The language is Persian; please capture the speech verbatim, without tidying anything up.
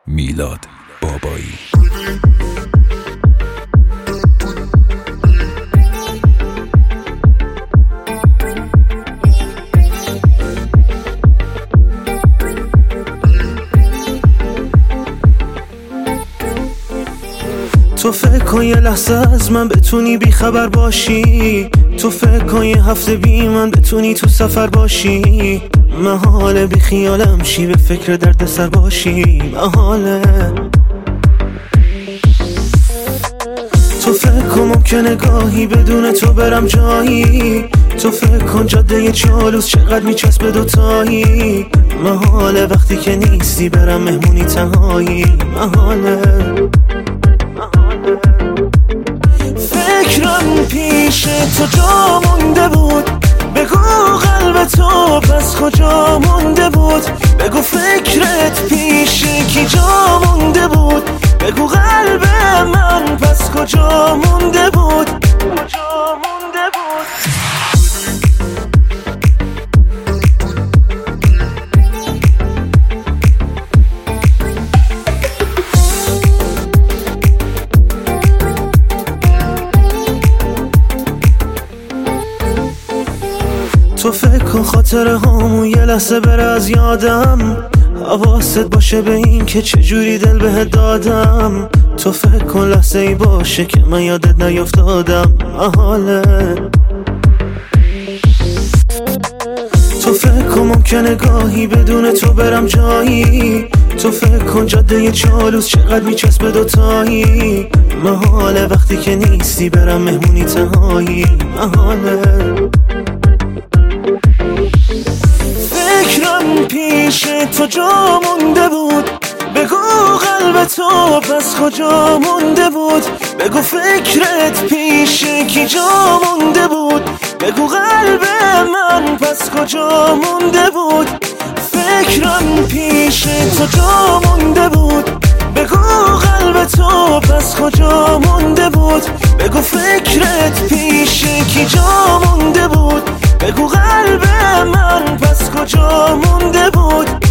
میلاد بابایی. تو فکر کن یه لحظه از من بتونی بی خبر باشی، تو فکر کن یه هفته بی من بتونی تو سفر باشی. محاله بی خیالم شی به فکر درد سر باشی، محاله. تو فکر کن ممکنه گاهی بدون تو برم جایی، تو فکر کن جاده چالوس چقدر میچسبه دوتایی. محاله وقتی که نیستی برم مهمونی تنهایی، محاله. فکرم پیش تو جا مونده بود، بگو قلب تو پس کجا مونده بود. بگو فکرت پیش کی جا مونده بود، بگو قلب من پس کجا مونده بود، کجا مونده بود. تو فکر کن خاطره هامون یه لحظه بره از یادم، حواست باشه به این که چجوری دل بهت دادم. تو فکر کن لحظه ای باشه که من یادت نیافتادم، محاله. تو فکر کن ممکنه گاهی بدون تو برم جایی، تو فکر کن جاده چالوس چقدر میچسبه دوتایی. محاله وقتی که نیستی برم مهمونی تنهایی، محاله. فکرم پیش تو جا مونده بود، بگو قلب تو پس کجا مونده بود. بگو فکرت پیش کی جا مونده بود، بگو قلب من پس کجا مونده بود. فکرم پیش تو جا مونده بود، بگو قلب تو پس کجا مونده بود. بگو فکرت پیش کی جا مونده بود، بگو قلب من پس کجا مونده بود.